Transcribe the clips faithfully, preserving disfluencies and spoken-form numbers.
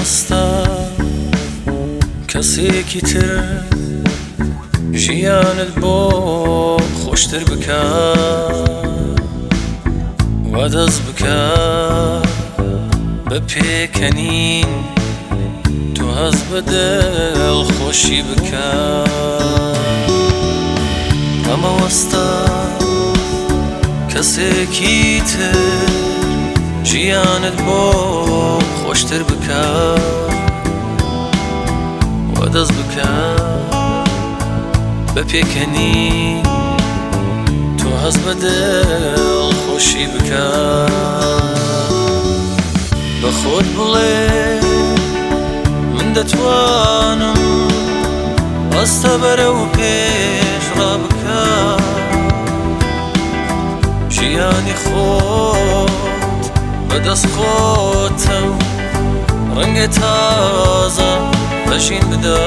مەوەستە کەسێکی تر ژیانت بۆ خۆشتر بکە وا دەست بکە بە پێکەنین تو هەست بە دڵخۆشی بکە ئەمەوەستە کەسێکی تر ژیانت بۆ خۆشتر بکە وا دەست بکە بە پێکەنین تو هەست بە دڵخۆشی بکە بە خۆت بڵێ من دەتوانم هەستە بەرەو پێش ڕابکە ژیانی خۆت بەدەست خۆتە و ڕەنگە تازە بەژین بدە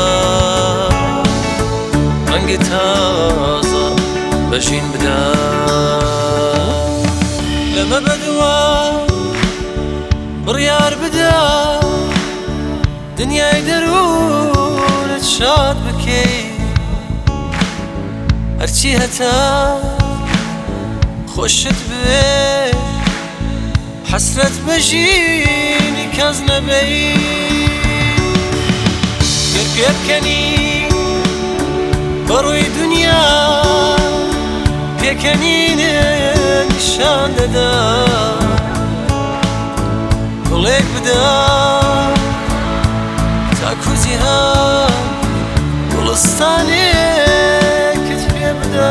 ڕەنگە تازە بەژین بدە لەمە بەدووە بڕیار بدە دنیای دەروونت شاد بکەی هەرچی هەتا خۆشت بێ حەسرەت بەژینی کەس نەبەی گەرگێ بکەنی بەڕووی دنیا پێکەنینێ نیشان دەدا گوڵێک بدە تاکو جیهان گوڵستانێکت پێ بدە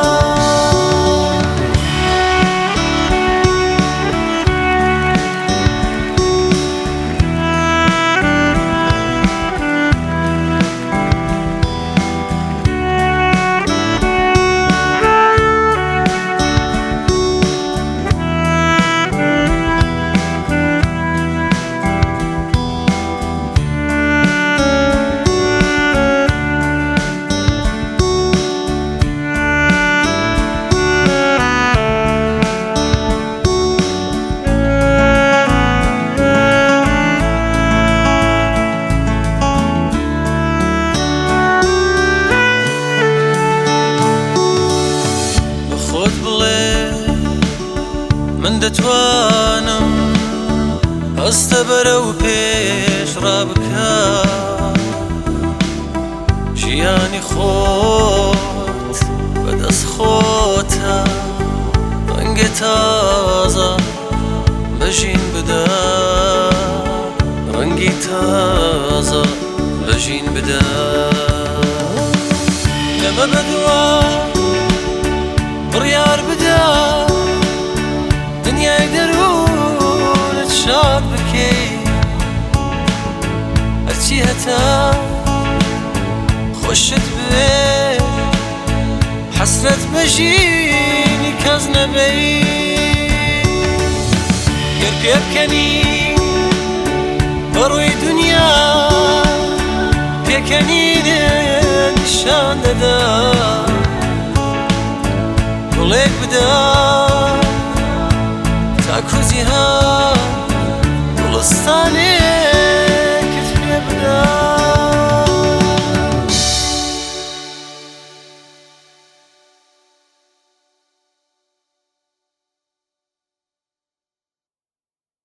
من دەتوانم هەستە بەرەو پێش ڕابکە ژیانی خۆت بەدەست خۆتە ڕەنگە تازە بەژین بدە ڕەنگی تازە بەژین بدە لەمە بەدووە بڕیار بدە دنیای دەروونت شاد بکەی هەرچی هەتا خۆشت بێ حەسرەت بەژینی کەس نەبەی گەرگێ بکەنی بەڕووی دنیا پێکەنینێ نیشان دەدا گوڵێک بدە تاکو جیهان گوڵستانێ